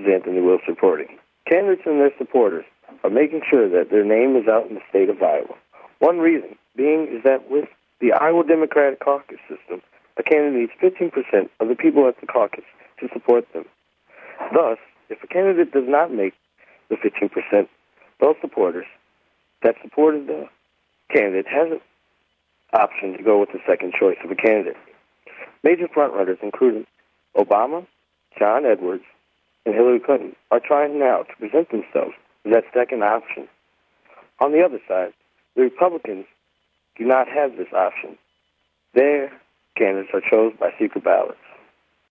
Anthony Willis reporting. Candidates and their supporters are making sure that their name is out in the state of Iowa. One reason being is that with the Iowa Democratic Caucus system, a candidate needs 15% of the people at the caucus to support them. Thus, if a candidate does not make the 15%, those supporters that supported the candidate has an option to go with the second choice of a candidate. Major frontrunners, including Obama, John Edwards, and Hillary Clinton, are trying now to present themselves as that second option. On the other side, the Republicans do not have this option. Their candidates are chosen by secret ballots.